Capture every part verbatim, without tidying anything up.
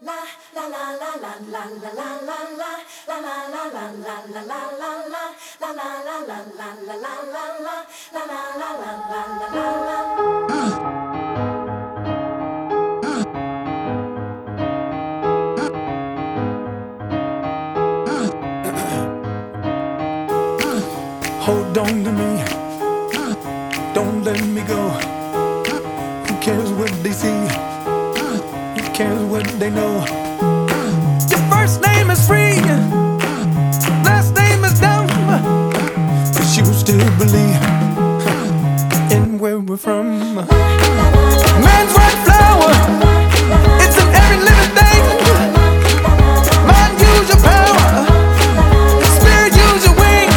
Hold on to me, don't let me go. Who cares what they see? Who cares what they know? Your first name is free, last name is dumb, but you still believe in where we're from. Man's white flower, it's in every living thing. Mind, use your power. Spirit, use your wings.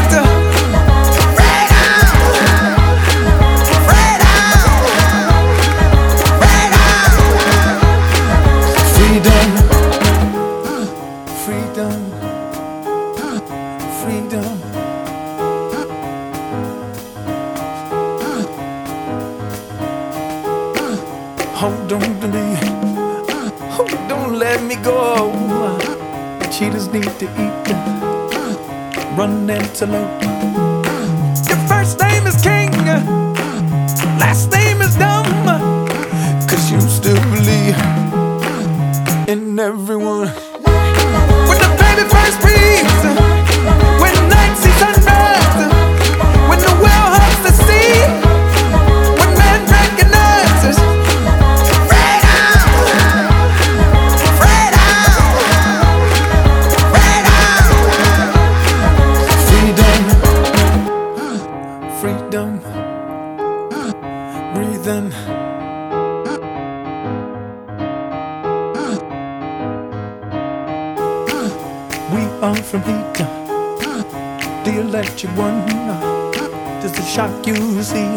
Freedom, freedom, freedom. Hold on to me, oh, don't let me go. Cheetahs need to eat, run antelope. Your first name is king, last name is dumb, 'cause you still believe in everyone. When the baby first breathes, when the night sees sunrise, when the whale hugs the sea, when man recognizes freedom, freedom, freedom, freedom, breathing. We are from heat, the electric one. Does it shock you to see?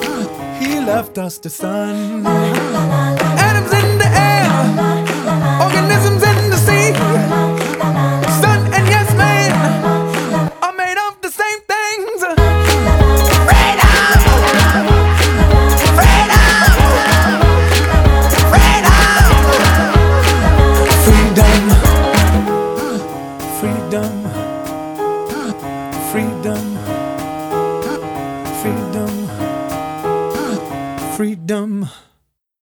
He left us the sun. Atoms in the air,